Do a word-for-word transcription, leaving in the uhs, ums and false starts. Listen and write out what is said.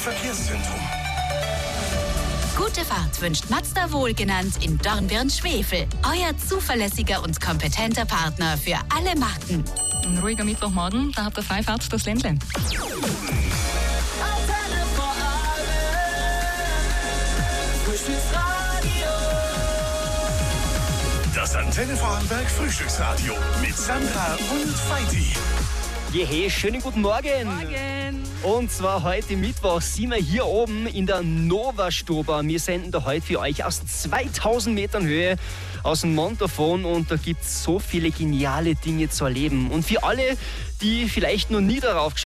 Verkehrszentrum. Gute Fahrt wünscht Mazda Wohlgenannt in Dornbirn-Schwefel. Euer zuverlässiger und kompetenter Partner für alle Marken. Ein ruhiger Mittwochmorgen, da habt ihr Freifahrt durchs Ländle. Das Antenne Vorarlberg Frühstücksradio mit Sandra und Feiti. Jehe, schönen guten Morgen. Morgen. Und zwar heute Mittwoch sind wir hier oben in der Nova-Stober. Wir senden da heute für euch aus zweitausend Metern Höhe aus dem Montafon und da gibt es so viele geniale Dinge zu erleben. Und für alle, die vielleicht noch nie darauf